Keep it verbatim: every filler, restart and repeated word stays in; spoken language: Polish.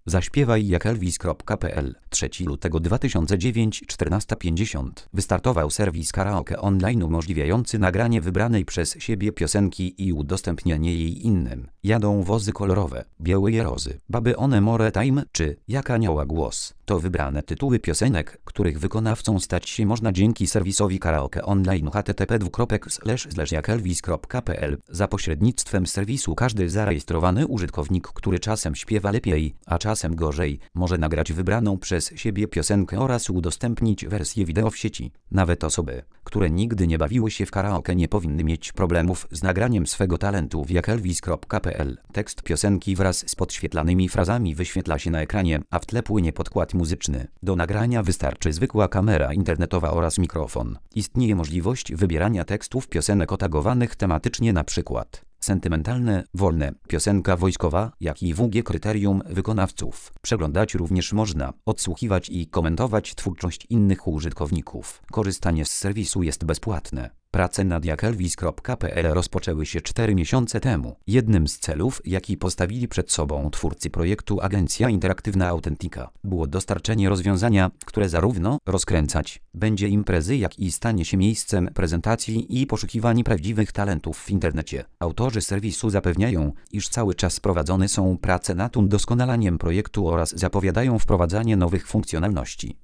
Zaśpiewaj jak Elvis kropka pe el. trzeciego lutego dwa tysiące dziewiątego czternasta pięćdziesiąt wystartował serwis karaoke online umożliwiający nagranie wybranej przez siebie piosenki i udostępnianie jej innym. Jadą wozy kolorowe, białe rozy, baby one more time czy Jak anioła głos. To wybrane tytuły piosenek, których wykonawcą stać się można dzięki serwisowi karaoke online h t t p dwukropek slash slash jak elvis kropka pe el. Za pośrednictwem serwisu każdy zarejestrowany użytkownik, który czasem śpiewa lepiej, a czasem gorzej, może nagrać wybraną przez siebie piosenkę oraz udostępnić wersję wideo w sieci. Nawet osoby, które nigdy nie bawiły się w karaoke, nie powinny mieć problemów z nagraniem swego talentu w jak elvis kropka pe el. Tekst piosenki wraz z podświetlanymi frazami wyświetla się na ekranie, a w tle płynie podkład muzyczny. Do nagrania wystarczy zwykła kamera internetowa oraz mikrofon. Istnieje możliwość wybierania tekstów piosenek otagowanych tematycznie, na przykład sentymentalne, wolne, piosenka wojskowa, jak i W G kryterium wykonawców. Przeglądać również można, odsłuchiwać i komentować twórczość innych użytkowników. Korzystanie z serwisu jest bezpłatne. Prace nad jak elvis kropka pe el rozpoczęły się cztery miesiące temu. Jednym z celów, jaki postawili przed sobą twórcy projektu Agencja Interaktywna Authentica, było dostarczenie rozwiązania, które zarówno rozkręcać będzie imprezy, jak i stanie się miejscem prezentacji i poszukiwań prawdziwych talentów w internecie. Autorzy serwisu zapewniają, iż cały czas prowadzone są prace nad udoskonalaniem projektu oraz zapowiadają wprowadzanie nowych funkcjonalności.